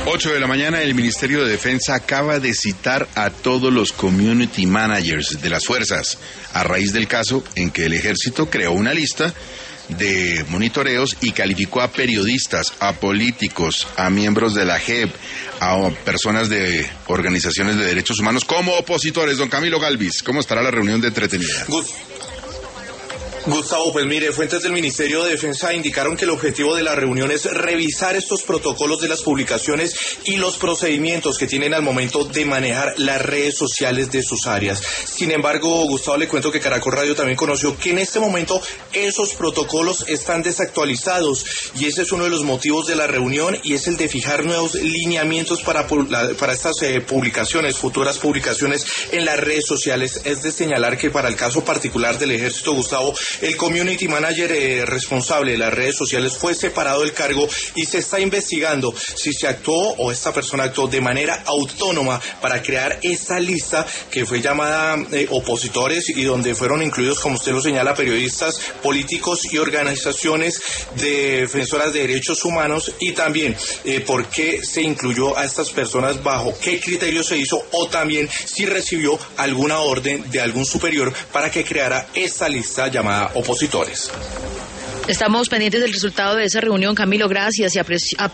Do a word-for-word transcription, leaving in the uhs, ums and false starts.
ocho de la mañana, el Ministerio de Defensa acaba de citar a todos los community managers de las fuerzas a raíz del caso en que el ejército creó una lista de monitoreos y calificó a periodistas, a políticos, a miembros de la J E P, a personas de organizaciones de derechos humanos como opositores. Don Camilo Galvis, ¿cómo estará la reunión de entretenida? Gus Gustavo, pues mire, fuentes del Ministerio de Defensa indicaron que el objetivo de la reunión es revisar estos protocolos de las publicaciones y los procedimientos que tienen al momento de manejar las redes sociales de sus áreas. Sin embargo, Gustavo, le cuento que Caracol Radio también conoció que en este momento esos protocolos están desactualizados y ese es uno de los motivos de la reunión, y es el de fijar nuevos lineamientos para, para estas eh, publicaciones, futuras publicaciones en las redes sociales. Es de señalar que para el caso particular del Ejército, Gustavo, el community manager eh, responsable de las redes sociales fue separado del cargo y se está investigando si se actuó o esta persona actuó de manera autónoma para crear esa lista que fue llamada eh, opositores, y donde fueron incluidos, como usted lo señala, periodistas, políticos y organizaciones de defensoras de derechos humanos, y también eh, por qué se incluyó a estas personas, bajo qué criterio se hizo, o también si recibió alguna orden de algún superior para que creara esta lista llamada opositores. Estamos pendientes del resultado de esa reunión, Camilo, gracias, y aprecio